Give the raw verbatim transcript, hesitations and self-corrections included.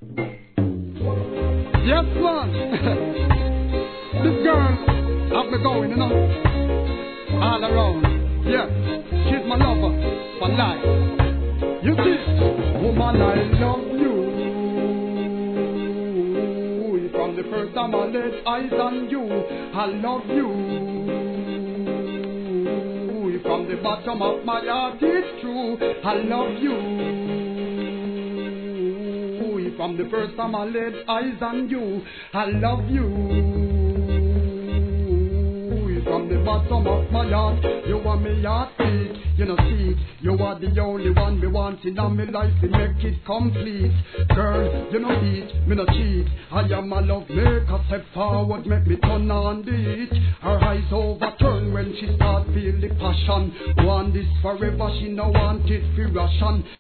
Yes, man. This girl have me going, you know, all around. Yeah, she's my lover for life. You see, woman, I love you. From the first time I laid eyes on you, I love you. From the bottom of my heart, it's true, I love you. From the first time I laid eyes on you, I love you. From the bottom of my heart, you are me heartbeat. You know see, you are the only one me want in my life to make it complete. Girl, you know eat, me no cheat. I am a love maker, step forward, make me turn on the heat. Her eyes overturn when she start feel the passion. Want this forever, she no want it for ration.